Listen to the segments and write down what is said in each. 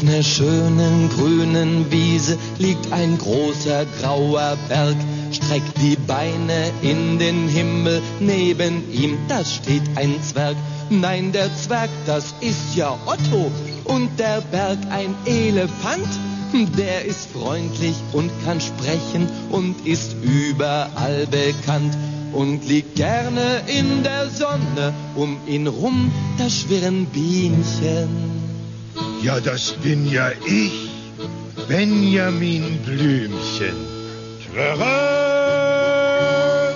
Auf ner schönen grünen Wiese liegt ein großer grauer Berg, streckt die Beine in den Himmel, neben ihm, da steht ein Zwerg. Nein, der Zwerg, das ist ja Otto, und der Berg ein Elefant. Der ist freundlich und kann sprechen und ist überall bekannt und liegt gerne in der Sonne, um ihn rum, da schwirren Bienchen. Ja, das bin ja ich, Benjamin Blümchen. Trara!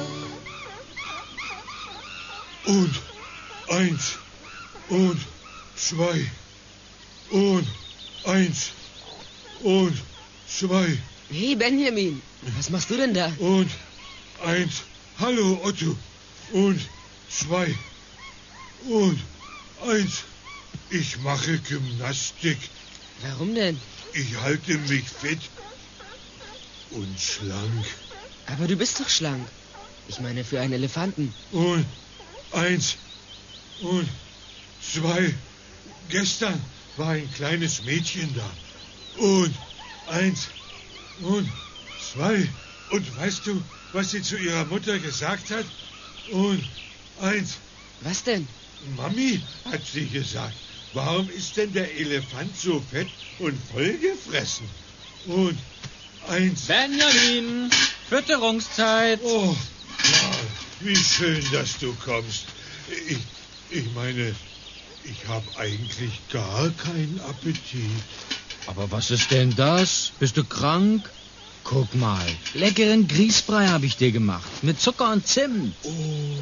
Und 1 und 2 und 1 und 2. Hey Benjamin, was machst du denn da? Und 1. Hallo Otto. Und 2 und 1. Ich mache Gymnastik. Warum denn? Ich halte mich fit und schlank. Aber du bist doch schlank. Ich meine für einen Elefanten. Und 1 und 2. Gestern war ein kleines Mädchen da. Und 1 und 2. Und weißt du, was sie zu ihrer Mutter gesagt hat? Und 1. Was denn? Mami, hat sie gesagt. Warum ist denn der Elefant so fett und vollgefressen? Und 1. Benjamin, Fütterungszeit. Oh, Karl, wie schön, dass du kommst. Ich meine, ich habe eigentlich gar keinen Appetit. Aber was ist denn das? Bist du krank? Guck mal, leckeren Grießbrei habe ich dir gemacht. Mit Zucker und Zimt. Oh.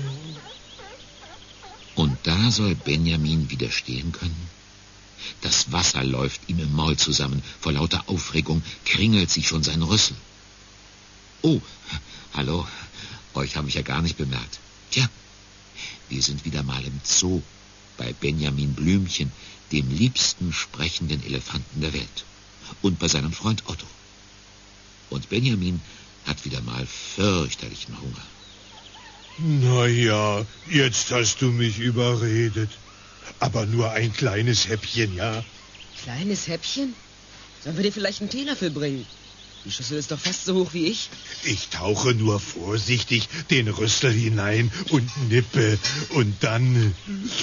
Und da soll Benjamin widerstehen können? Das Wasser läuft ihm im Maul zusammen. Vor lauter Aufregung kringelt sich schon sein Rüssel. Oh, hallo. Euch habe ich ja gar nicht bemerkt. Tja, wir sind wieder mal im Zoo. Bei Benjamin Blümchen, dem liebsten sprechenden Elefanten der Welt. Und bei seinem Freund Otto. Und Benjamin hat wieder mal fürchterlichen Hunger. Na ja, jetzt hast du mich überredet. Aber nur ein kleines Häppchen, ja? Kleines Häppchen? Sollen wir dir vielleicht einen Teelöffel bringen? Die Schüssel ist doch fast so hoch wie ich. Ich tauche nur vorsichtig den Rüssel hinein und nippe. Und dann...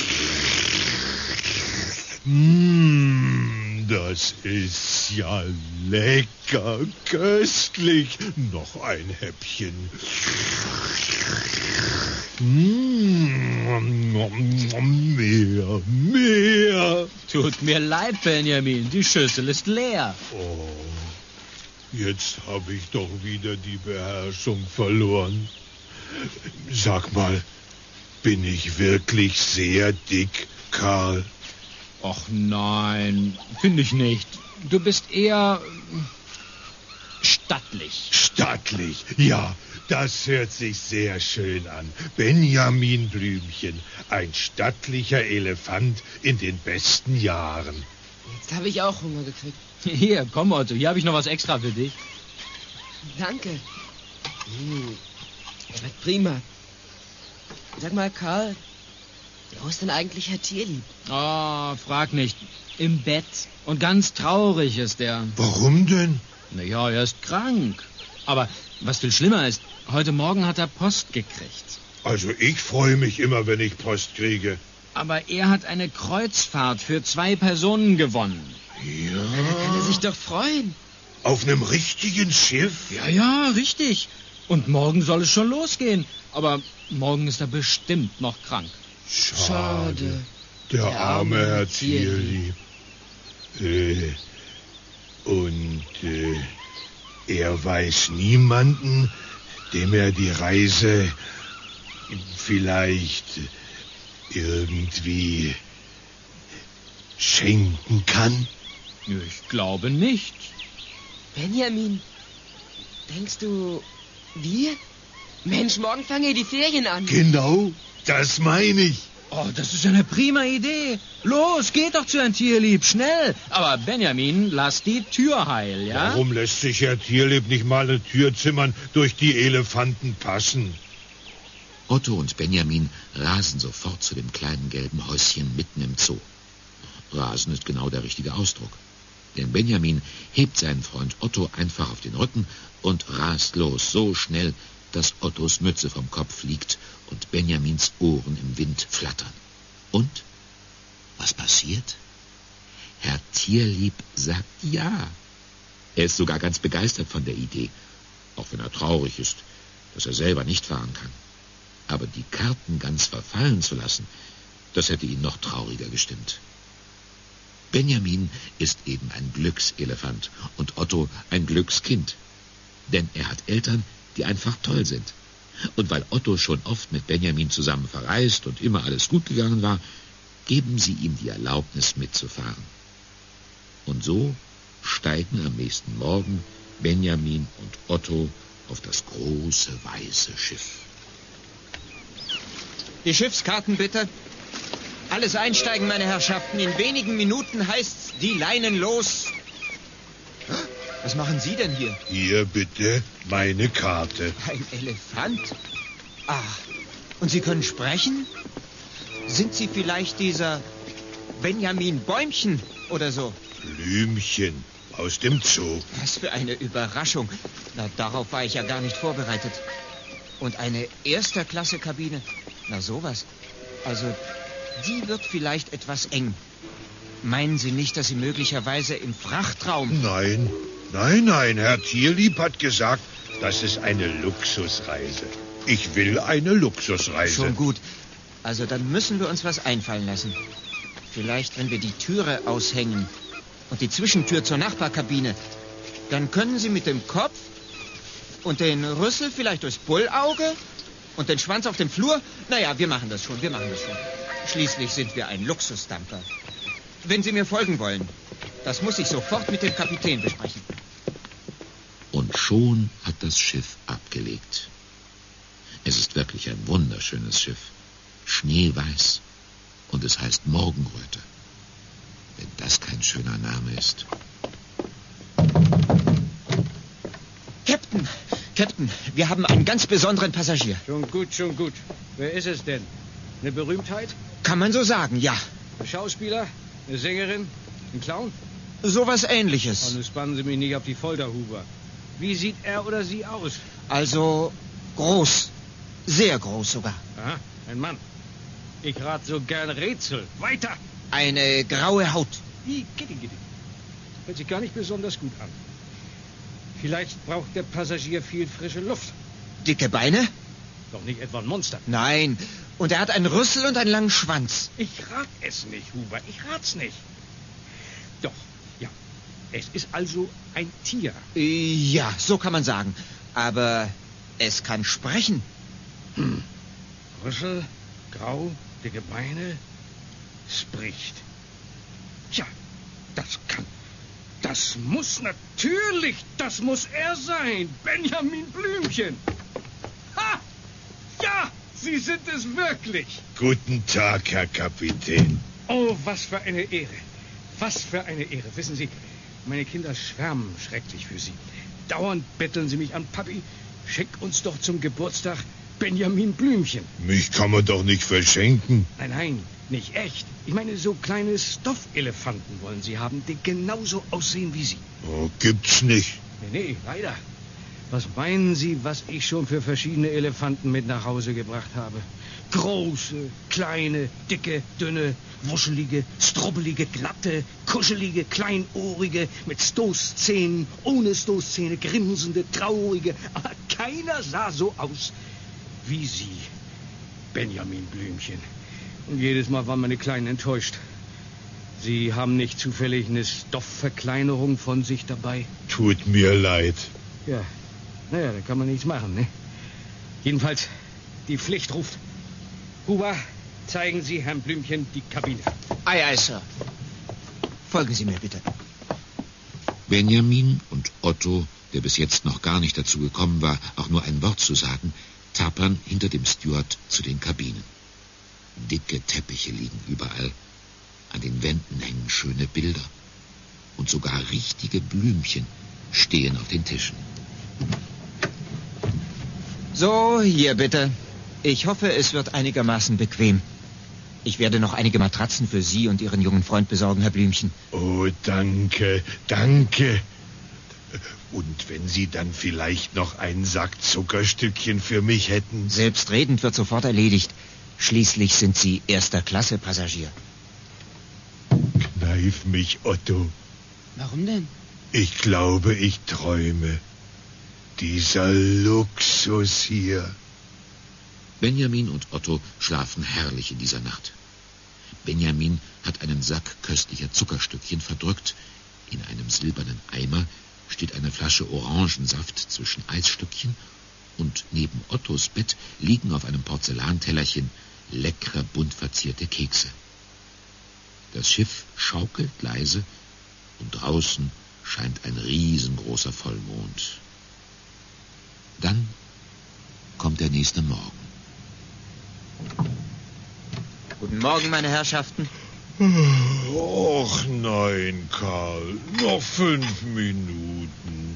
Das ist ja lecker, köstlich. Noch ein Häppchen. Mehr. Tut mir leid, Benjamin, die Schüssel ist leer. Oh, jetzt habe ich doch wieder die Beherrschung verloren. Sag mal, bin ich wirklich sehr dick, Karl? Och nein, finde ich nicht. Du bist eher stattlich. Stattlich, ja, das hört sich sehr schön an. Benjamin Blümchen, ein stattlicher Elefant in den besten Jahren. Jetzt habe ich auch Hunger gekriegt. Hier, komm Otto, hier habe ich noch was extra für dich. Danke. Schmeckt prima. Sag mal, Karl, wo ist denn eigentlich Herr Tierlieb? Oh, frag nicht. Im Bett. Und ganz traurig ist er. Warum denn? Naja, er ist krank. Aber was viel schlimmer ist, heute Morgen hat er Post gekriegt. Also ich freue mich immer, wenn ich Post kriege. Aber er hat eine Kreuzfahrt für 2 Personen gewonnen. Ja? Da kann er sich doch freuen. Auf einem richtigen Schiff? Ja, richtig. Und morgen soll es schon losgehen. Aber morgen ist er bestimmt noch krank. Schade. Der arme Herr Tierlieb. Er weiß niemanden, dem er die Reise vielleicht irgendwie schenken kann? Ich glaube nicht. Benjamin, denkst du, wir? Mensch, morgen fangen ja die Ferien an. Genau, das meine ich. Oh, das ist ja eine prima Idee. Los, geht doch zu Herrn Tierlieb, schnell. Aber Benjamin, lass die Tür heil, ja? Warum lässt sich Herr Tierlieb nicht mal eine Tür zimmern, durch die Elefanten passen? Otto und Benjamin rasen sofort zu dem kleinen gelben Häuschen mitten im Zoo. Rasen ist genau der richtige Ausdruck. Denn Benjamin hebt seinen Freund Otto einfach auf den Rücken und rast los, so schnell, dass Ottos Mütze vom Kopf fliegt und Benjamins Ohren im Wind flattern. Und was passiert? Herr Tierlieb sagt ja. Er ist sogar ganz begeistert von der Idee, auch wenn er traurig ist, dass er selber nicht fahren kann. Aber die Karten ganz verfallen zu lassen, das hätte ihn noch trauriger gestimmt. Benjamin ist eben ein Glückselefant und Otto ein Glückskind. Denn er hat Eltern, die einfach toll sind. Und weil Otto schon oft mit Benjamin zusammen verreist und immer alles gut gegangen war, geben sie ihm die Erlaubnis mitzufahren. Und so steigen am nächsten Morgen Benjamin und Otto auf das große weiße Schiff. Die Schiffskarten bitte. Alles einsteigen, meine Herrschaften. In wenigen Minuten heißt's die Leinen los. Was machen Sie denn hier? Hier bitte meine Karte. Ein Elefant? Ach, und Sie können sprechen? Sind Sie vielleicht dieser Benjamin Bäumchen oder so? Blümchen aus dem Zoo. Was für eine Überraschung. Na, darauf war ich ja gar nicht vorbereitet. Und eine Erster-Klasse-Kabine. Na, sowas. Also, die wird vielleicht etwas eng. Meinen Sie nicht, dass Sie möglicherweise im Frachtraum... Nein, Herr Tierlieb hat gesagt, das ist eine Luxusreise. Ich will eine Luxusreise. Schon gut. Also, dann müssen wir uns was einfallen lassen. Vielleicht, wenn wir die Türe aushängen und die Zwischentür zur Nachbarkabine, dann können Sie mit dem Kopf und den Rüssel vielleicht durchs Bullauge und den Schwanz auf dem Flur. Naja, wir machen das schon. Schließlich sind wir ein Luxusdampfer. Wenn Sie mir folgen wollen, das muss ich sofort mit dem Kapitän besprechen. Und schon hat das Schiff abgelegt. Es ist wirklich ein wunderschönes Schiff. Schneeweiß. Und es heißt Morgenröte. Wenn das kein schöner Name ist. Captain, wir haben einen ganz besonderen Passagier. Schon gut. Wer ist es denn? Eine Berühmtheit? Kann man so sagen, ja. Ein Schauspieler? Eine Sängerin? Ein Clown? Sowas Ähnliches. Und nun spannen Sie mich nicht auf die Folter, Huber. Wie sieht er oder sie aus? Also groß. Sehr groß sogar. Aha, ein Mann. Ich rat so gern Rätsel. Weiter! Eine graue Haut. Gitti. Hört sich gar nicht besonders gut an. Vielleicht braucht der Passagier viel frische Luft. Dicke Beine? Doch nicht etwa ein Monster. Nein. Und er hat einen Rüssel und einen langen Schwanz. Ich rat es nicht, Huber. Ich rat's nicht. Doch, ja. Es ist also ein Tier. Ja, so kann man sagen. Aber es kann sprechen. Rüssel, grau, dicke Beine, spricht. Tja, das muss er sein. Benjamin Blümchen. Ha! Ja, Sie sind es wirklich. Guten Tag, Herr Kapitän. Oh, was für eine Ehre. Wissen Sie, meine Kinder schwärmen schrecklich für Sie. Dauernd betteln sie mich an, Papi, schick uns doch zum Geburtstag Benjamin Blümchen. Mich kann man doch nicht verschenken. Nein, nicht echt. Ich meine, so kleine Stoffelefanten wollen Sie haben, die genauso aussehen wie Sie. Oh, gibt's nicht. Nee, leider. Was meinen Sie, was ich schon für verschiedene Elefanten mit nach Hause gebracht habe? Große, kleine, dicke, dünne, wuschelige, strubbelige, glatte, kuschelige, kleinohrige, mit Stoßzähnen, ohne Stoßzähne, grinsende, traurige. Aber keiner sah so aus wie Sie, Benjamin Blümchen. Und jedes Mal waren meine Kleinen enttäuscht. Sie haben nicht zufällig eine Stoffverkleinerung von sich dabei? Tut mir leid. Ja, naja, da kann man nichts machen, ne? Jedenfalls, die Pflicht ruft. Huber, zeigen Sie Herrn Blümchen die Kabine. Ei, Sir. Folgen Sie mir bitte. Benjamin und Otto, der bis jetzt noch gar nicht dazu gekommen war, auch nur ein Wort zu sagen, tapern hinter dem Steward zu den Kabinen. Dicke Teppiche liegen überall. An den Wänden hängen schöne Bilder. Und sogar richtige Blümchen stehen auf den Tischen. So, hier bitte. Ich hoffe, es wird einigermaßen bequem. Ich werde noch einige Matratzen für Sie und Ihren jungen Freund besorgen, Herr Blümchen. Oh, danke, danke. Und wenn Sie dann vielleicht noch einen Sack Zuckerstückchen für mich hätten? Selbstredend wird sofort erledigt. Schließlich sind Sie erster Klasse Passagier. Kneif mich, Otto. Warum denn? Ich glaube, ich träume. Dieser Luxus hier. Benjamin und Otto schlafen herrlich in dieser Nacht. Benjamin hat einen Sack köstlicher Zuckerstückchen verdrückt. In einem silbernen Eimer steht eine Flasche Orangensaft zwischen Eisstückchen und neben Ottos Bett liegen auf einem Porzellantellerchen leckere, bunt verzierte Kekse. Das Schiff schaukelt leise und draußen scheint ein riesengroßer Vollmond. Dann kommt der nächste Morgen. Guten Morgen, meine Herrschaften. Och nein, Karl, noch 5 Minuten.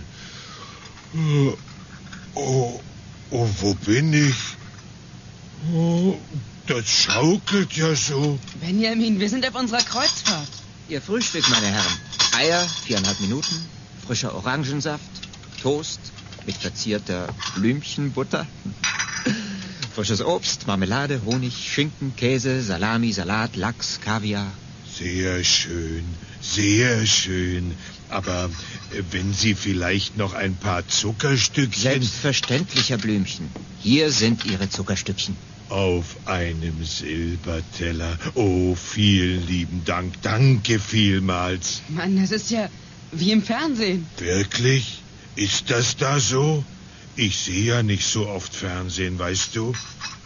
Oh, wo bin ich? Oh, das schaukelt ja so. Benjamin, wir sind auf unserer Kreuzfahrt. Ihr Frühstück, meine Herren. Eier, 4,5 Minuten, frischer Orangensaft, Toast mit verzierter Blümchenbutter, frisches Obst, Marmelade, Honig, Schinken, Käse, Salami, Salat, Lachs, Kaviar. Sehr schön, sehr schön. Aber wenn Sie vielleicht noch ein paar Zuckerstückchen... Selbstverständlich, Herr Blümchen. Hier sind Ihre Zuckerstückchen. Auf einem Silberteller. Oh, vielen lieben Dank. Danke vielmals. Mann, das ist ja wie im Fernsehen. Wirklich? Ist das da so? Ich sehe ja nicht so oft Fernsehen, weißt du?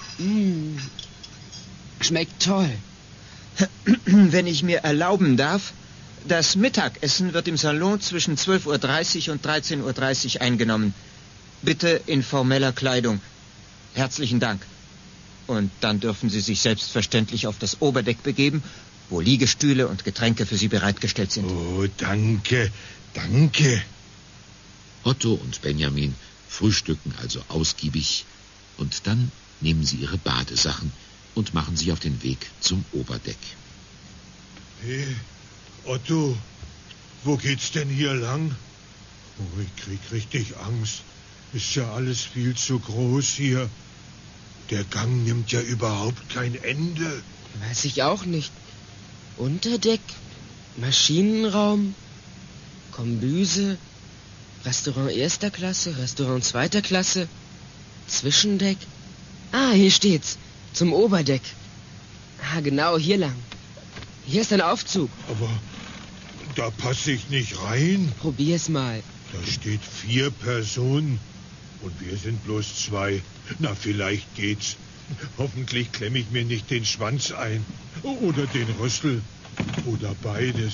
Schmeckt toll. Wenn ich mir erlauben darf, das Mittagessen wird im Salon zwischen 12:30 Uhr und 13:30 Uhr eingenommen. Bitte in formeller Kleidung. Herzlichen Dank. Und dann dürfen Sie sich selbstverständlich auf das Oberdeck begeben, wo Liegestühle und Getränke für Sie bereitgestellt sind. Oh, danke, danke. Otto und Benjamin frühstücken also ausgiebig und dann nehmen sie ihre Badesachen und machen sich auf den Weg zum Oberdeck. Hey, Otto, wo geht's denn hier lang? Oh, ich krieg richtig Angst. Ist ja alles viel zu groß hier. Der Gang nimmt ja überhaupt kein Ende. Weiß ich auch nicht. Unterdeck, Maschinenraum, Kombüse, Restaurant 1. Klasse, Restaurant 2. Klasse, Zwischendeck. Ah, hier steht's. Zum Oberdeck. Ah, genau, hier lang. Hier ist ein Aufzug. Aber da passe ich nicht rein. Probier's mal. Da steht 4 Personen und wir sind bloß 2. Na, vielleicht geht's. Hoffentlich klemme ich mir nicht den Schwanz ein. Oder den Rüssel. Oder beides.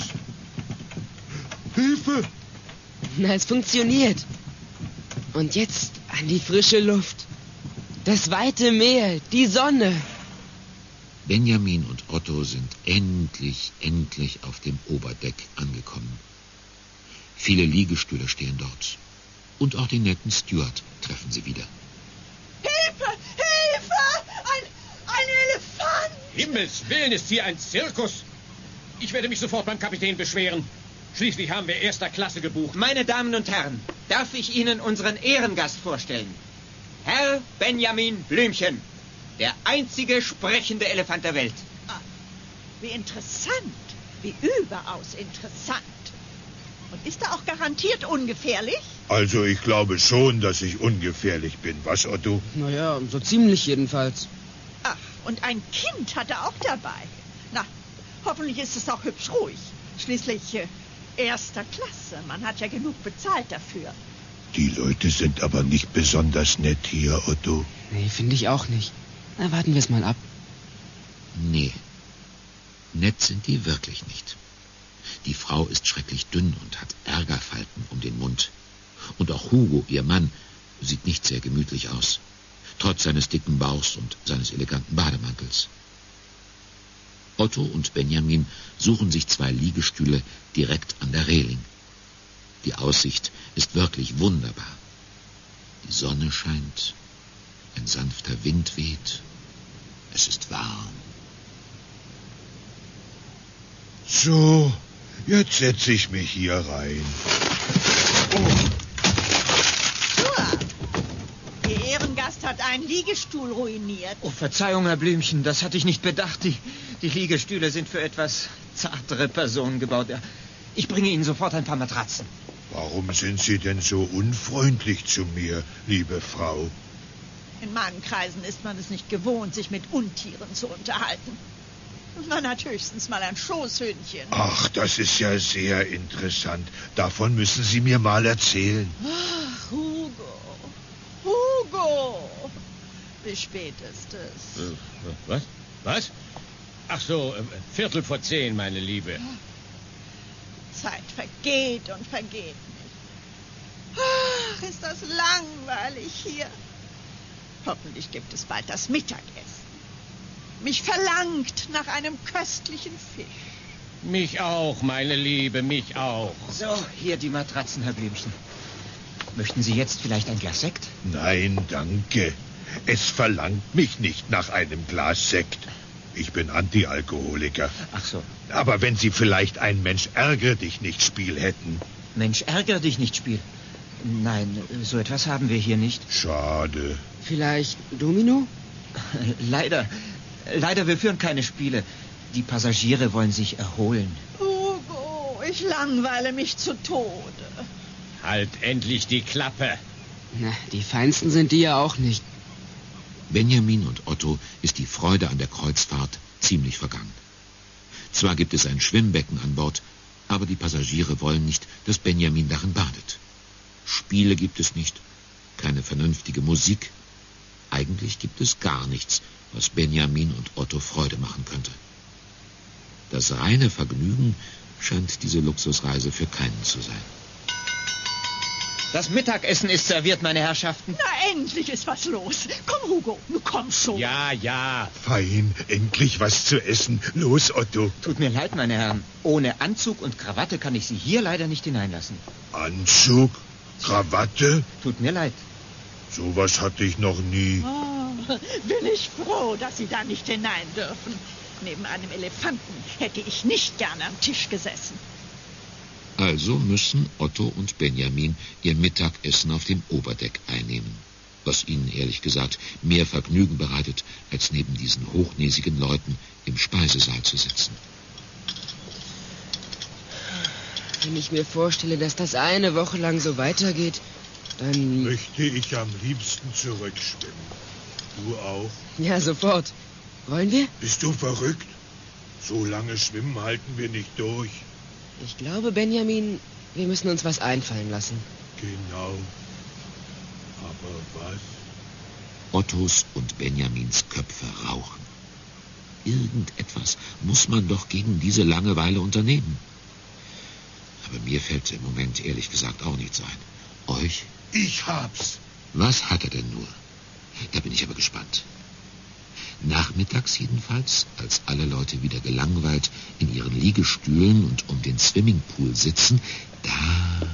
Hilfe! Na, es funktioniert. Und jetzt an die frische Luft. Das weite Meer, die Sonne. Benjamin und Otto sind endlich auf dem Oberdeck angekommen. Viele Liegestühle stehen dort. Und auch den netten Steward treffen sie wieder. Hilfe! Hilfe! Ein Elefant! Himmels Willen, ist hier ein Zirkus. Ich werde mich sofort beim Kapitän beschweren. Schließlich haben wir 1. Klasse gebucht. Meine Damen und Herren, darf ich Ihnen unseren Ehrengast vorstellen? Herr Benjamin Blümchen, der einzige sprechende Elefant der Welt. Ah, wie interessant. Wie überaus interessant. Und ist er auch garantiert ungefährlich? Also ich glaube schon, dass ich ungefährlich bin. Was, Otto? Naja, so ziemlich jedenfalls. Ach, und ein Kind hat er auch dabei. Na, hoffentlich ist es auch hübsch ruhig. Schließlich 1. Klasse. Man hat ja genug bezahlt dafür. Die Leute sind aber nicht besonders nett hier, Otto. Nee, finde ich auch nicht. Na, warten wir es mal ab. Nee, nett sind die wirklich nicht. Die Frau ist schrecklich dünn und hat Ärgerfalten um den Mund. Und auch Hugo, ihr Mann, sieht nicht sehr gemütlich aus. Trotz seines dicken Bauchs und seines eleganten Bademantels. Otto und Benjamin suchen sich 2 Liegestühle direkt an der Reling. Die Aussicht ist wirklich wunderbar. Die Sonne scheint, ein sanfter Wind weht, es ist warm. So, jetzt setze ich mich hier rein. Ihr Ehrengast hat einen Liegestuhl ruiniert. Oh, Verzeihung, Herr Blümchen, das hatte ich nicht bedacht. Die Liegestühle sind für etwas zartere Personen gebaut. Ja, ich bringe Ihnen sofort ein paar Matratzen. Warum sind Sie denn so unfreundlich zu mir, liebe Frau? In meinen Kreisen ist man es nicht gewohnt, sich mit Untieren zu unterhalten. Man hat höchstens mal ein Schoßhündchen. Ach, das ist ja sehr interessant. Davon müssen Sie mir mal erzählen. Ach, Hugo! Wie spät ist es? Was? Ach so, 10:15, meine Liebe. Zeit vergeht und vergeht nicht. Ach, ist das langweilig hier. Hoffentlich gibt es bald das Mittagessen. Mich verlangt nach einem köstlichen Fisch. Mich auch, meine Liebe, mich auch. So, hier die Matratzen, Herr Blümchen. Möchten Sie jetzt vielleicht ein Glas Sekt? Nein, danke. Es verlangt mich nicht nach einem Glas Sekt. Ich bin Antialkoholiker. Ach so. Aber wenn Sie vielleicht ein Mensch ärgere dich nicht Spiel hätten. Mensch, ärgere dich nicht Spiel. Nein, so etwas haben wir hier nicht. Schade. Vielleicht Domino? Leider, wir führen keine Spiele. Die Passagiere wollen sich erholen. Hugo, ich langweile mich zu Tode. Halt endlich die Klappe. Na, die feinsten sind die ja auch nicht. Benjamin und Otto ist die Freude an der Kreuzfahrt ziemlich vergangen. Zwar gibt es ein Schwimmbecken an Bord, aber die Passagiere wollen nicht, dass Benjamin darin badet. Spiele gibt es nicht, keine vernünftige Musik. Eigentlich gibt es gar nichts, was Benjamin und Otto Freude machen könnte. Das reine Vergnügen scheint diese Luxusreise für keinen zu sein. Das Mittagessen ist serviert, meine Herrschaften. Na, endlich ist was los. Komm, Hugo, du komm schon. Ja. Fein, endlich was zu essen. Los, Otto. Tut mir leid, meine Herren. Ohne Anzug und Krawatte kann ich Sie hier leider nicht hineinlassen. Anzug? Krawatte? Tut mir leid. Sowas hatte ich noch nie. Oh, bin ich froh, dass Sie da nicht hinein dürfen. Neben einem Elefanten hätte ich nicht gerne am Tisch gesessen. Also müssen Otto und Benjamin ihr Mittagessen auf dem Oberdeck einnehmen, was ihnen ehrlich gesagt mehr Vergnügen bereitet, als neben diesen hochnäsigen Leuten im Speisesaal zu sitzen. Wenn ich mir vorstelle, dass das eine Woche lang so weitergeht, dann... Möchte ich am liebsten zurückschwimmen. Du auch? Ja, sofort. Wollen wir? Bist du verrückt? So lange schwimmen halten wir nicht durch. Ich glaube, Benjamin, wir müssen uns was einfallen lassen. Genau. Aber was? Ottos und Benjamins Köpfe rauchen. Irgendetwas muss man doch gegen diese Langeweile unternehmen. Aber mir fällt im Moment ehrlich gesagt auch nichts ein. Euch? Ich hab's. Was hat er denn nur? Da bin ich aber gespannt. Nachmittags jedenfalls, als alle Leute wieder gelangweilt in ihren Liegestühlen und um den Swimmingpool sitzen, da...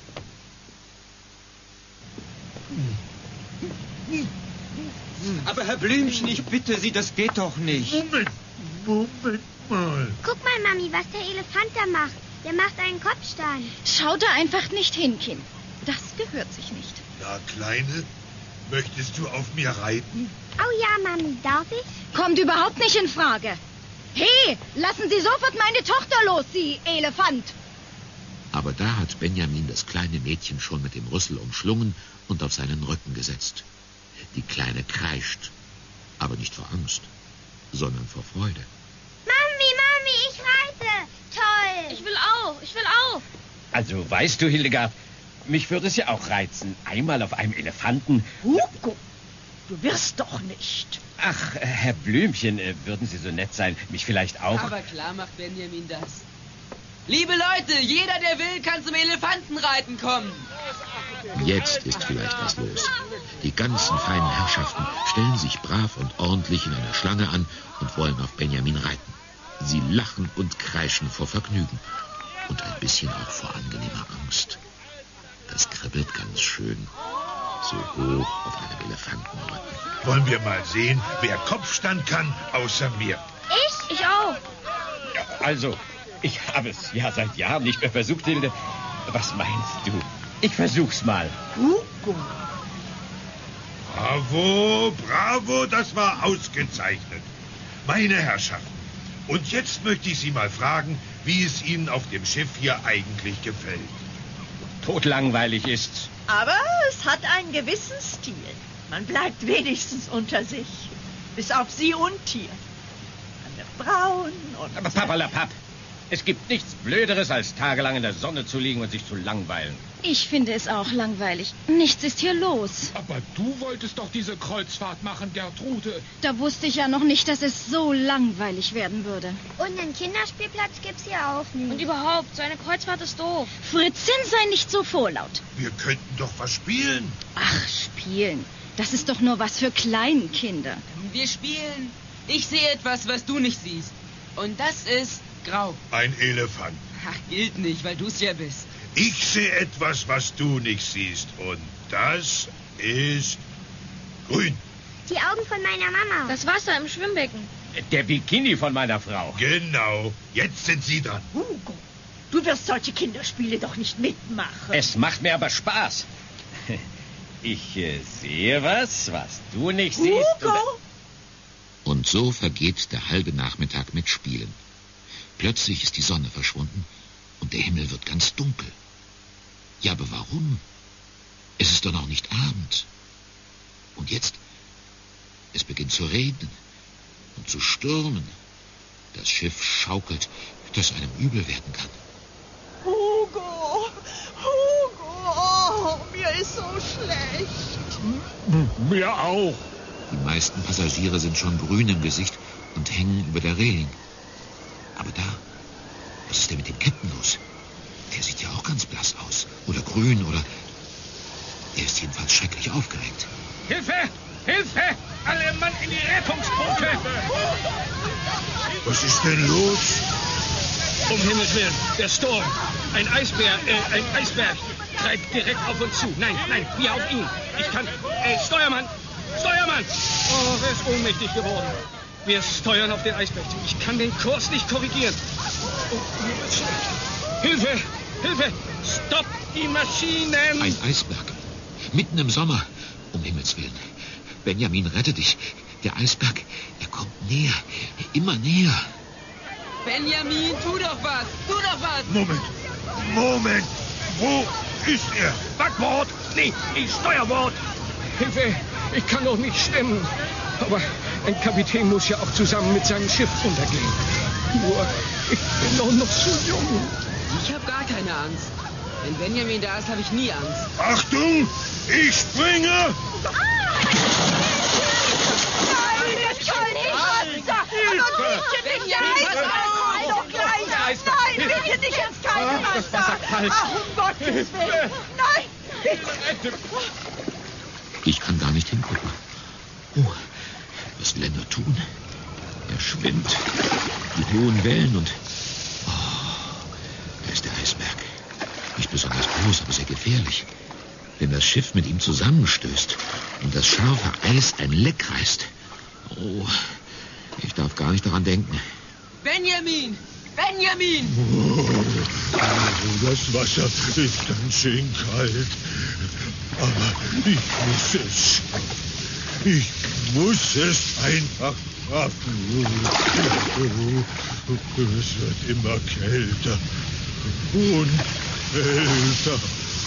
Aber Herr Blümchen, ich bitte Sie, das geht doch nicht. Moment mal. Guck mal, Mami, was der Elefant da macht. Der macht einen Kopfstand. Schau da einfach nicht hin, Kind. Das gehört sich nicht. Na, Kleine, möchtest du auf mir reiten? Oh ja, Mami, darf ich? Kommt überhaupt nicht in Frage. Hey, lassen Sie sofort meine Tochter los, Sie Elefant. Aber da hat Benjamin das kleine Mädchen schon mit dem Rüssel umschlungen und auf seinen Rücken gesetzt. Die Kleine kreischt, aber nicht vor Angst, sondern vor Freude. Mami, ich reite. Toll. Ich will auch. Also, weißt du, Hildegard, mich würde es ja auch reizen. Einmal auf einem Elefanten. Hugo, du wirst doch nicht. Ach, Herr Blümchen, würden Sie so nett sein, mich vielleicht auch... Aber klar macht Benjamin das. Liebe Leute, jeder, der will, kann zum Elefantenreiten kommen. Jetzt ist vielleicht was los. Die ganzen feinen Herrschaften stellen sich brav und ordentlich in einer Schlange an und wollen auf Benjamin reiten. Sie lachen und kreischen vor Vergnügen und ein bisschen auch vor angenehmer Angst. Das kribbelt ganz schön, so hoch auf einem Elefantenrücken. Wollen wir mal sehen, wer Kopfstand kann, außer mir. Ich auch. Ja, also, Ich habe es ja seit Jahren nicht mehr versucht, Hilde. Was meinst du? Ich versuch's mal. Hugo. Bravo, bravo, das war ausgezeichnet. Meine Herrschaften, und jetzt möchte ich Sie mal fragen, wie es Ihnen auf dem Schiff hier eigentlich gefällt. Totlangweilig ist's. Aber es hat einen gewissen Stil. Man bleibt wenigstens unter sich. Bis auf Sie und Tier. Eine Braun und... Aber Papperlapapp, es gibt nichts Blöderes, als tagelang in der Sonne zu liegen und sich zu langweilen. Ich finde es auch langweilig. Nichts ist hier los. Aber du wolltest doch diese Kreuzfahrt machen, Gertrude. Da wusste ich ja noch nicht, dass es so langweilig werden würde. Und einen Kinderspielplatz gibt's hier auch nicht. Und überhaupt, so eine Kreuzfahrt ist doof. Fritzchen, sei nicht so vorlaut. Wir könnten doch was spielen. Ach, spielen. Das ist doch nur was für Kleinkinder. Wir spielen. Ich sehe etwas, was du nicht siehst. Und das ist grau. Ein Elefant. Ach, gilt nicht, weil du es ja bist. Ich sehe etwas, was du nicht siehst. Und das ist grün. Die Augen von meiner Mama. Das Wasser im Schwimmbecken. Der Bikini von meiner Frau. Genau. Jetzt sind Sie dran. Hugo, du wirst solche Kinderspiele doch nicht mitmachen. Es macht mir aber Spaß. Ich sehe was du nicht siehst. Hugo! Und so vergeht der halbe Nachmittag mit Spielen. Plötzlich ist die Sonne verschwunden und der Himmel wird ganz dunkel. Ja, aber warum? Es ist doch noch nicht Abend. Und jetzt? Es beginnt zu regnen und zu stürmen. Das Schiff schaukelt, dass einem übel werden kann. Hugo! Hugo! Mir ist so schlecht. Mir auch. Die meisten Passagiere sind schon grün im Gesicht und hängen über der Reling. Aber da, was ist denn mit dem Captain los? Der sieht ja auch ganz blass aus. Oder grün, oder... Er ist jedenfalls schrecklich aufgeregt. Hilfe! Hilfe! Alle Mann in die Rettungsboote! Was ist denn los? Um Himmels Willen, der Sturm. Ein Eisberg treibt direkt auf uns zu. Nein, wir auf ihn. Ich kann... Steuermann! Oh, er ist ohnmächtig geworden. Wir steuern auf den Eisberg zu. Ich kann den Kurs nicht korrigieren. Oh, mir wird's schlecht. Hilfe! Stopp die Maschinen! Ein Eisberg. Mitten im Sommer. Um Himmels Willen. Benjamin, rette dich. Der Eisberg, er kommt näher. Immer näher. Benjamin, tu doch was! Moment. Wo ist er? Backbord! Nee, Steuerbord! Hilfe! Ich kann doch nicht schwimmen. Aber ein Kapitän muss ja auch zusammen mit seinem Schiff untergehen. Nur, ich bin doch noch zu jung. Ich habe gar keine Angst. Wenn Benjamin da ist, habe ich nie Angst. Achtung, ich springe! Nein, das kann nicht! Hilfe! Benjamin, halt doch gleich! Nein, bitte nicht ins kalte Wasser! Das Wasser kalt! Ach, um Gottes Willen! Nein, bitte! Ich kann gar nicht hingucken. Oh, was will er nur tun? Er schwimmt. Die hohen Wellen und... Oh, da ist der Eisberg. Nicht besonders groß, aber sehr gefährlich. Wenn das Schiff mit ihm zusammenstößt und das scharfe Eis ein Leck reißt. Oh, ich darf gar nicht daran denken. Benjamin! Oh, das Wasser ist ganz schön kalt. Aber ich muss es schaffen. Ich muss es einfach schaffen. Es wird immer kälter und kälter.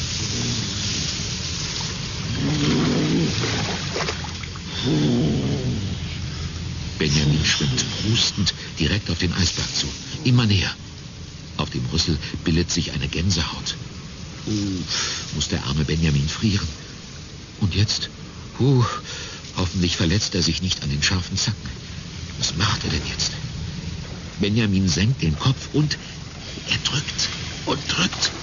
Benjamin schwimmt prustend direkt auf den Eisberg zu. Immer näher. Auf dem Rüssel bildet sich eine Gänsehaut. Muss der arme Benjamin frieren. Und jetzt? Hoffentlich verletzt er sich nicht an den scharfen Zacken. Was macht er denn jetzt? Benjamin senkt den Kopf und er drückt und drückt.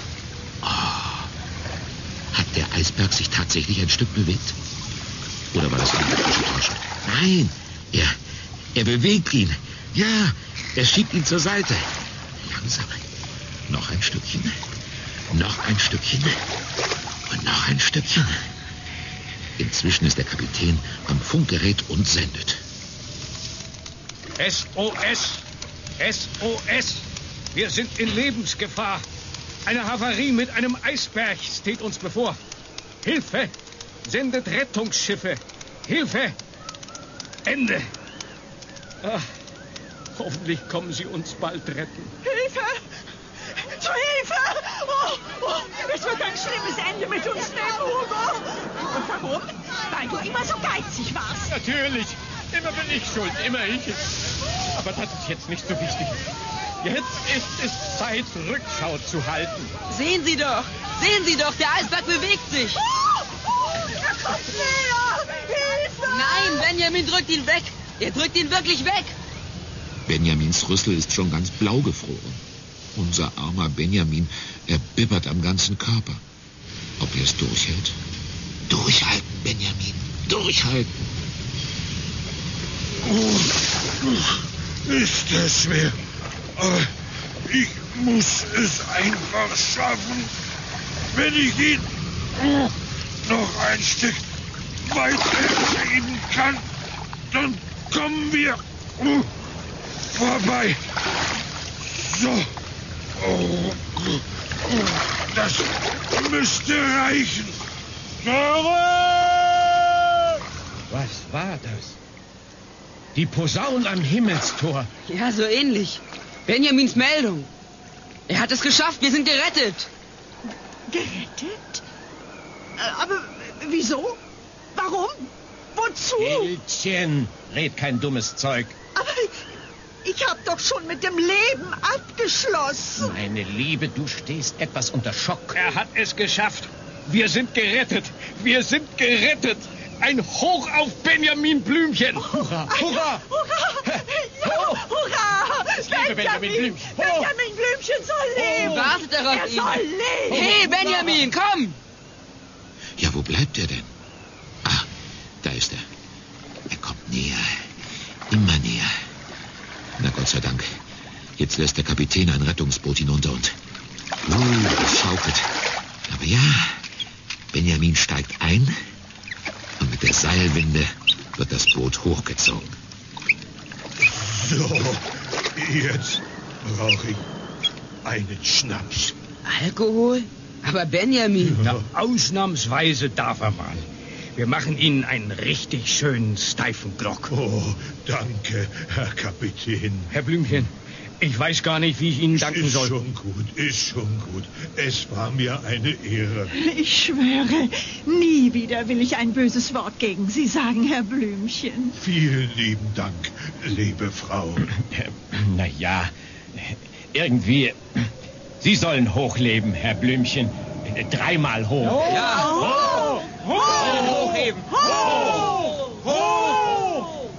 Hat der Eisberg sich tatsächlich ein Stück bewegt? Oder war das eine optische Täuschung? Nein, er bewegt ihn. Ja, er schiebt ihn zur Seite. Langsam. Noch ein Stückchen. Noch ein Stückchen. Und noch ein Stückchen. Inzwischen ist der Kapitän am Funkgerät und sendet. SOS! SOS! Wir sind in Lebensgefahr. Eine Havarie mit einem Eisberg steht uns bevor. Hilfe! Sendet Rettungsschiffe! Hilfe! Ende! Ach, hoffentlich kommen Sie uns bald retten. Hilfe! Zu Hilfe! Es wird ein schlimmes Ende mit uns nehmen, Hugo. Und warum? Weil du immer so geizig warst. Natürlich. Immer bin ich schuld, immer ich. Aber das ist jetzt nicht so wichtig. Jetzt ist es Zeit, Rückschau zu halten. Sehen Sie doch, der Eisberg bewegt sich. Er kommt näher! Hilfe! Nein, Benjamin drückt ihn weg. Er drückt ihn wirklich weg. Benjamins Rüssel ist schon ganz blau gefroren. Unser armer Benjamin, er bibbert am ganzen Körper. Ob er es durchhält? Durchhalten, Benjamin, durchhalten. Ist das schwer. Aber ich muss es einfach schaffen. Wenn ich ihn noch ein Stück weiter schieben kann, dann kommen wir vorbei. So. Das müsste reichen. Was war das? Die Posaune am Himmelstor. Ja, so ähnlich. Benjamins Meldung. Er hat es geschafft, wir sind gerettet. Gerettet? Aber wieso? Warum? Wozu? Hildchen, red kein dummes Zeug. Aber ich habe doch schon mit dem Leben abgeschlossen. Meine Liebe, du stehst etwas unter Schock. Er hat es geschafft. Wir sind gerettet. Wir sind gerettet. Ein Hoch auf Benjamin Blümchen. Hurra, hurra. Hurra. Ja, hurra. Benjamin Blümchen. Benjamin Blümchen soll leben. Wartet darauf, er soll leben. Hey, Benjamin, komm. Ja, wo bleibt er denn? Ah, da ist er. Er kommt näher. Immer näher. Na Gott sei Dank. Jetzt lässt der Kapitän ein Rettungsboot hinunter und... es schaukelt. Aber ja, Benjamin steigt ein und mit der Seilwinde wird das Boot hochgezogen. So, jetzt brauche ich einen Schnaps. Alkohol? Aber Benjamin... Na, ausnahmsweise darf er mal. Wir machen Ihnen einen richtig schönen steifen Glock. Oh, danke, Herr Kapitän. Herr Blümchen, ich weiß gar nicht, wie ich Ihnen danken soll. Ist schon gut. Es war mir eine Ehre. Ich schwöre, nie wieder will ich ein böses Wort gegen Sie sagen, Herr Blümchen. Vielen lieben Dank, liebe Frau. Na ja, irgendwie... Sie sollen hochleben, Herr Blümchen. 3-mal hoch. Oh. Ja. Hoch! Hochheben! Hoch! Hoch!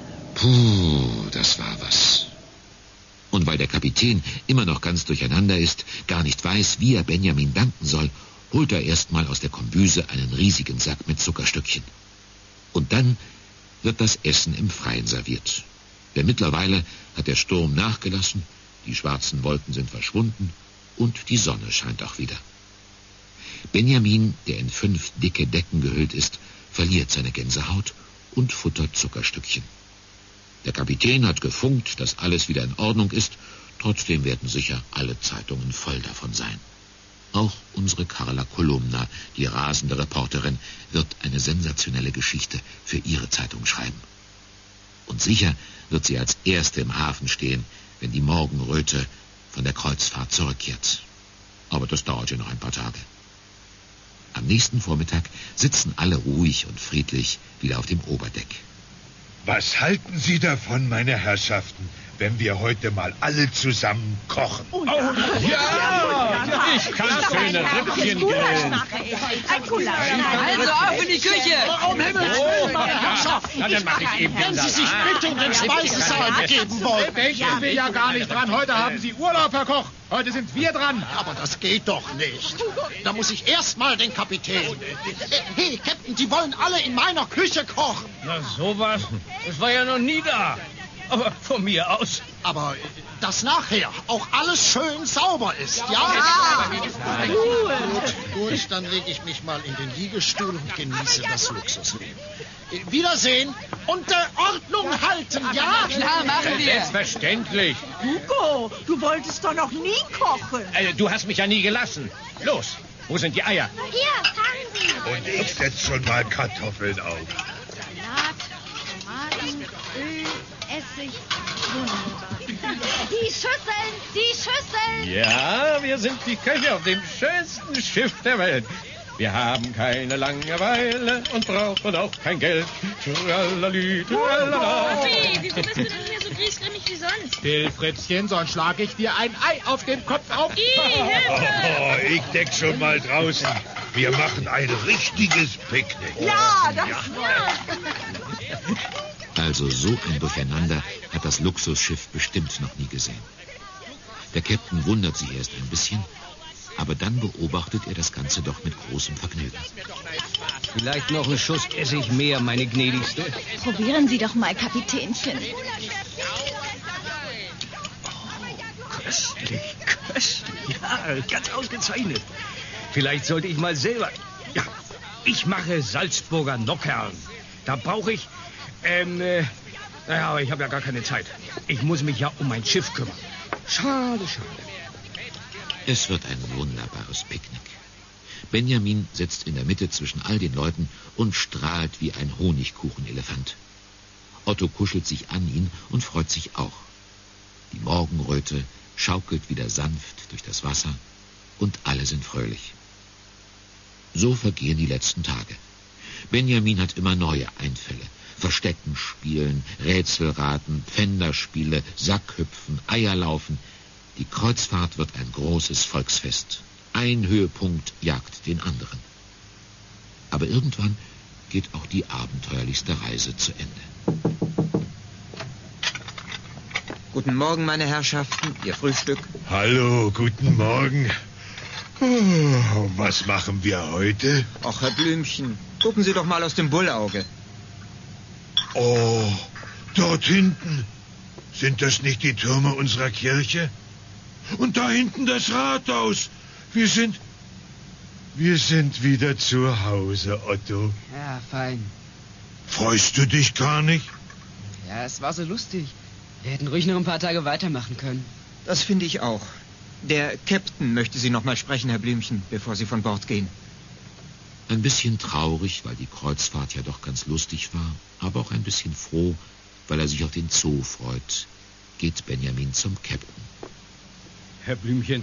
Puh, das war was. Und weil der Kapitän immer noch ganz durcheinander ist, gar nicht weiß, wie er Benjamin danken soll, holt er erstmal aus der Kombüse einen riesigen Sack mit Zuckerstückchen. Und dann wird das Essen im Freien serviert. Denn mittlerweile hat der Sturm nachgelassen, die schwarzen Wolken sind verschwunden und die Sonne scheint auch wieder. Benjamin, der in 5 dicke Decken gehüllt ist, verliert seine Gänsehaut und futtert Zuckerstückchen. Der Kapitän hat gefunkt, dass alles wieder in Ordnung ist, trotzdem werden sicher alle Zeitungen voll davon sein. Auch unsere Carla Kolumna, die rasende Reporterin, wird eine sensationelle Geschichte für ihre Zeitung schreiben. Und sicher wird sie als Erste im Hafen stehen, wenn die Morgenröte von der Kreuzfahrt zurückkehrt. Aber das dauert ja noch ein paar Tage. Am nächsten Vormittag sitzen alle ruhig und friedlich wieder auf dem Oberdeck. Was halten Sie davon, meine Herrschaften, wenn wir heute mal alle zusammen kochen? Oh ja, ich kann schöne Rippchen grillen. Ein Gulasch. Also auf in die Küche. Um Himmels Willen, meine Herrschaft. Na, dann mach ich eben den Wenn Sie sich Salat. bitte um den Speisesaal begeben wollen. Denken wir ja gar nicht dran. Heute haben Sie Urlaub, Herr Koch. Heute sind wir dran. Aber das geht doch nicht. Da muss ich erst mal den Kapitän. Hey, Captain, die wollen alle in meiner Küche kochen. Na, sowas. Das war ja noch nie da. Aber von mir aus. Aber dass nachher auch alles schön sauber ist, ja? Gut, dann lege ich mich mal in den Liegestuhl und genieße das Luxusleben. Wiedersehen. Und Ordnung halten, ja? Klar, machen wir. Selbstverständlich. Hugo, du wolltest doch noch nie kochen. Du hast mich ja nie gelassen. Los, wo sind die Eier? Hier, fangen Sie. Und ich setz schon mal Kartoffeln auf. Salat, Tomaten, Öl, Essig. Wunderbar. Die Schüsseln! Ja, wir sind die Köche auf dem schönsten Schiff der Welt. Wir haben keine Langeweile und brauchen auch kein Geld. Tralali, tralala. Papi, wieso bist du denn hier so griesgrimmig wie sonst? Still, Fritzchen, sonst schlage ich dir ein Ei auf den Kopf auf. Oh, ich denk schon mal draußen. Wir machen ein richtiges Picknick. Ja, das Also so ein Durcheinander hat das Luxusschiff bestimmt noch nie gesehen. Der Captain wundert sich erst ein bisschen, aber dann beobachtet er das Ganze doch mit großem Vergnügen. Vielleicht noch ein Schuss Essig mehr, meine Gnädigste. Probieren Sie doch mal, Kapitänchen. Köstlich, köstlich. Ja, ganz ausgezeichnet. Vielleicht sollte ich mal selber... Ja, ich mache Salzburger Nockerln. Da brauche ich... Naja, aber ich habe ja gar keine Zeit. Ich muss mich ja um mein Schiff kümmern. Schade, schade. Es wird ein wunderbares Picknick. Benjamin sitzt in der Mitte zwischen all den Leuten und strahlt wie ein Honigkuchenelefant. Otto kuschelt sich an ihn und freut sich auch. Die Morgenröte schaukelt wieder sanft durch das Wasser und alle sind fröhlich. So vergehen die letzten Tage. Benjamin hat immer neue Einfälle. Verstecken spielen, Rätselraten, Pfänderspiele, Sackhüpfen, Eierlaufen. Die Kreuzfahrt wird ein großes Volksfest. Ein Höhepunkt jagt den anderen. Aber irgendwann geht auch die abenteuerlichste Reise zu Ende. Guten Morgen, meine Herrschaften. Ihr Frühstück. Hallo, guten Morgen. Oh, was machen wir heute? Ach, Herr Blümchen, gucken Sie doch mal aus dem Bullauge. Oh, dort hinten. Sind das nicht die Türme unserer Kirche? Und da hinten das Rathaus. Wir sind wieder zu Hause, Otto. Ja, fein. Freust du dich gar nicht? Ja, es war so lustig. Wir hätten ruhig noch ein paar Tage weitermachen können. Das finde ich auch. Der Captain möchte Sie noch mal sprechen, Herr Blümchen, bevor Sie von Bord gehen. Ein bisschen traurig, weil die Kreuzfahrt ja doch ganz lustig war, aber auch ein bisschen froh, weil er sich auf den Zoo freut, geht Benjamin zum Captain. Herr Blümchen,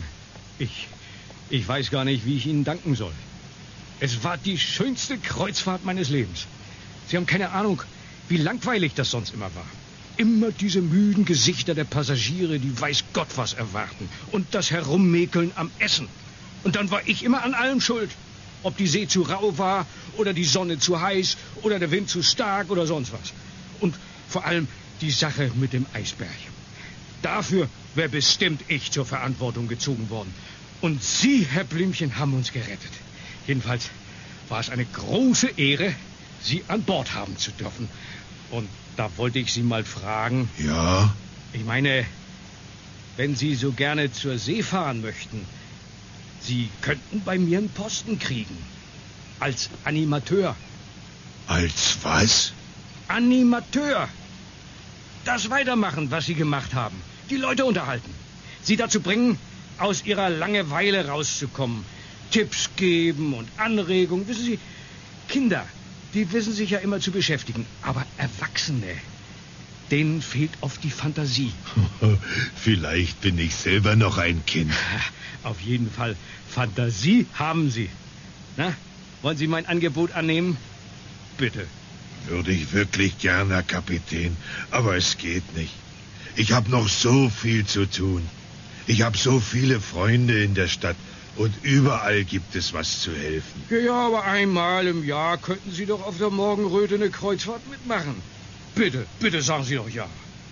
ich weiß gar nicht, wie ich Ihnen danken soll. Es war die schönste Kreuzfahrt meines Lebens. Sie haben keine Ahnung, wie langweilig das sonst immer war. Immer diese müden Gesichter der Passagiere, die weiß Gott was erwarten. Und das Herummäkeln am Essen. Und dann war ich immer an allem schuld. Ob die See zu rau war oder die Sonne zu heiß oder der Wind zu stark oder sonst was. Und vor allem die Sache mit dem Eisberg. Dafür wäre bestimmt ich zur Verantwortung gezogen worden. Und Sie, Herr Blümchen, haben uns gerettet. Jedenfalls war es eine große Ehre, Sie an Bord haben zu dürfen. Und da wollte ich Sie mal fragen... Ja? Ich meine, wenn Sie so gerne zur See fahren möchten... Sie könnten bei mir einen Posten kriegen. Als Animateur. Als was? Animateur. Das weitermachen, was Sie gemacht haben. Die Leute unterhalten. Sie dazu bringen, aus ihrer Langeweile rauszukommen. Tipps geben und Anregungen. Wissen Sie, Kinder, die wissen sich ja immer zu beschäftigen. Aber Erwachsene, denen fehlt oft die Fantasie. Vielleicht bin ich selber noch ein Kind. Auf jeden Fall. Fantasie haben Sie. Na, wollen Sie mein Angebot annehmen? Bitte. Würde ich wirklich gern, Herr Kapitän. Aber es geht nicht. Ich habe noch so viel zu tun. Ich habe so viele Freunde in der Stadt. Und überall gibt es was zu helfen. Ja, aber einmal im Jahr könnten Sie doch auf der Morgenröte eine Kreuzfahrt mitmachen. Bitte, bitte sagen Sie doch ja.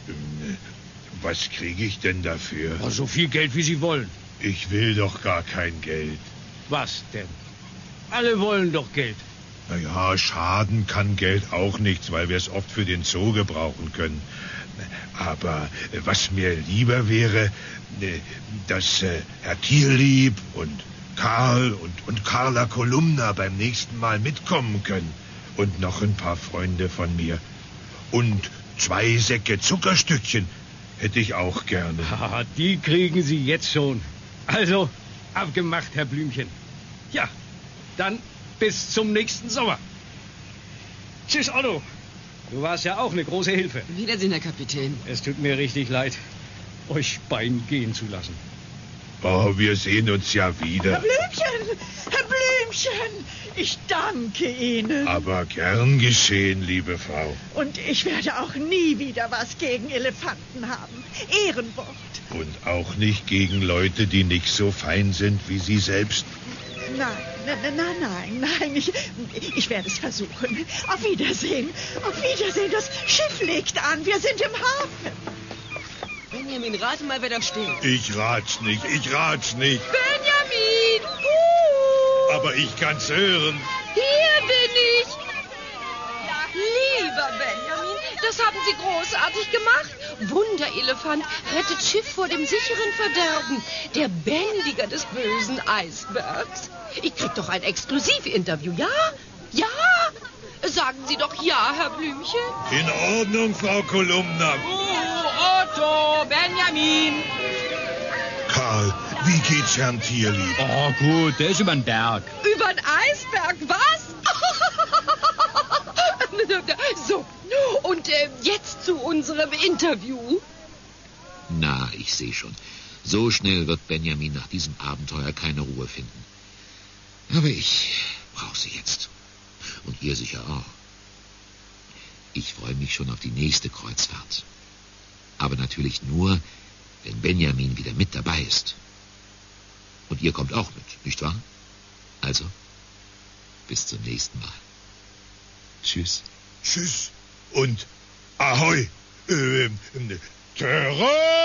Was kriege ich denn dafür? Oh, so viel Geld, wie Sie wollen. Ich will doch gar kein Geld. Was denn? Alle wollen doch Geld. Naja, schaden kann Geld auch nichts, weil wir es oft für den Zoo gebrauchen können. Aber was mir lieber wäre, dass Herr Tierlieb und Karl und Carla Kolumna beim nächsten Mal mitkommen können. und noch ein paar Freunde von mir. Und 2 Säcke Zuckerstückchen hätte ich auch gerne. Ah, die kriegen Sie jetzt schon. Also, abgemacht, Herr Blümchen. Ja, dann bis zum nächsten Sommer. Tschüss, Otto. Du warst ja auch eine große Hilfe. Wiedersehen, Herr Kapitän. Es tut mir richtig leid, euch beiden gehen zu lassen. Oh, wir sehen uns ja wieder. Herr Blümchen, ich danke Ihnen. Aber gern geschehen, liebe Frau. Und ich werde auch nie wieder was gegen Elefanten haben. Ehrenwort. Und auch nicht gegen Leute, die nicht so fein sind wie Sie selbst. Nein, ich werde es versuchen. Auf Wiedersehen, das Schiff legt an, wir sind im Hafen. Benjamin, rate mal, wer da steht. Ich rat's nicht. Benjamin! Aber ich kann's hören. Hier bin ich! Lieber Benjamin, das haben Sie großartig gemacht. Wunderelefant rettet Schiff vor dem sicheren Verderben. Der Bändiger des bösen Eisbergs. Ich krieg doch ein Exklusivinterview, ja? Ja? Sagen Sie doch ja, Herr Blümchen. In Ordnung, Frau Kolumna. Otto, Benjamin. Karl, wie geht's Herrn Tierlieb? Oh, gut, der ist über den Berg. Über den Eisberg, was? So, und jetzt zu unserem Interview. Na, ich sehe schon. So schnell wird Benjamin nach diesem Abenteuer keine Ruhe finden. Aber ich brauche sie jetzt. Und ihr sicher auch. Ich freue mich schon auf die nächste Kreuzfahrt. Aber natürlich nur, wenn Benjamin wieder mit dabei ist. Und ihr kommt auch mit, nicht wahr? Also, bis zum nächsten Mal. Tschüss. Tschüss und Ahoi. Terra!